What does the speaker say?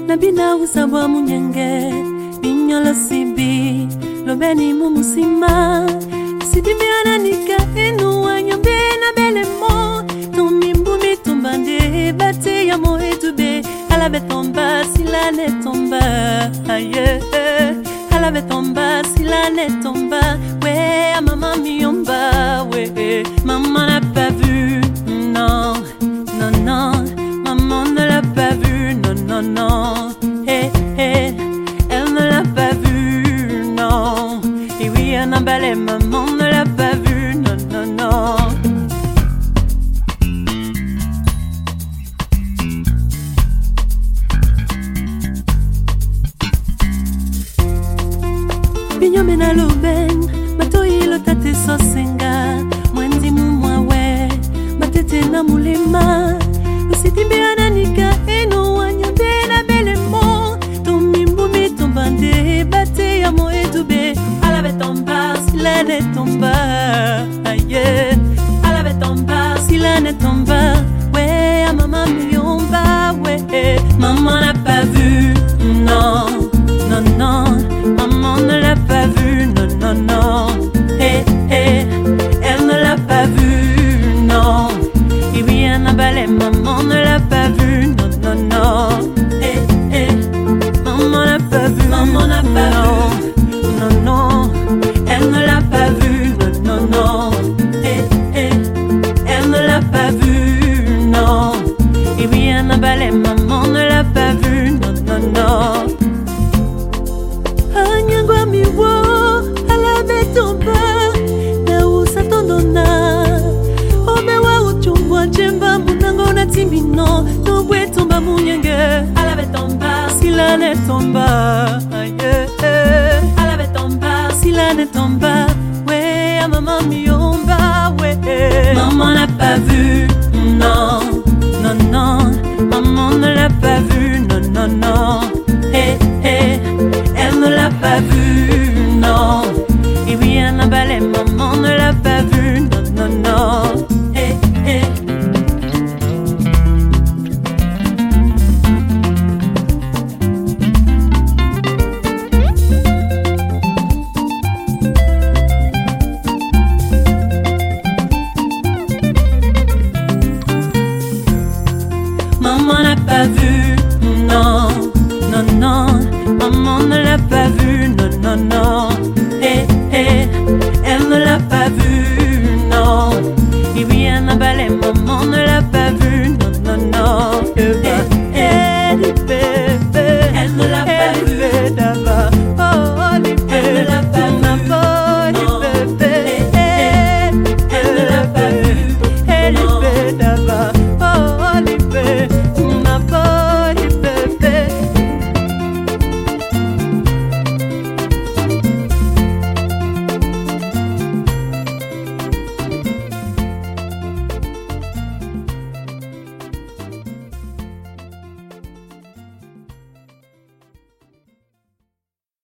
Nabina usabwa munyenge Binyolo sibi Lobeni mumusima Sidimi ananika enu wanyombe na belemo Tomimbu mitumbande Bate ya moe tube Alabe tomba sila ne tomba Aye Alabe tomba sila ne tomba Ouais maman miomba Ouais maman n'a pas vu Non non non Maman ne l'a pas vu Non non non Hey hey Elle ne l'a pas vu Non Et oui elle n'a balai Maman ne l'a pas vu Non non non Binyomena loben Matoilo tate sosenga Mwendi mumwawe Matete na mulema Usitimbe ananika eno wanyonde na belemo Tomimbu mitumbande Bate ya moe dube Alabe tomba sila ne tomba Aye Alabe tomba sila ne tomba Ouais a maman miomba Ouais Maman n'a pas vu Non non non Maman ne l'a pas vu Non non non Hey hey Elle ne l'a pas vu Non Et oui elle a balai Maman ne l'a pas vu Non non non Hey hey Maman n'a pas vu Maman n'a pas vu Non non Elle ne l'a pas vu Non non non Hey hey Elle ne l'a pas vu Non Et oui elle a balai Maman ne l'a pas vu Non non non Anyangwa miwo Alabe tomba Na usa tondona Omewa uchumbwa Jemba munango na timbino Nubwe tomba munyenge Alabe tomba Sila ne tomba Aye Alabe tomba Sila ne tomba Ouais a maman miomba Ouais Maman n'a pas vu Non non non Maman ne l'a pas vu Non non non Hey hey Elle ne l'a pas vu, non. Et oui, elle a balai, maman ne l'a pas vu, non, non, non. Hey, hey. Maman n'a pas vu, non, non, non. Maman ne l'a pas vu, non, non, non.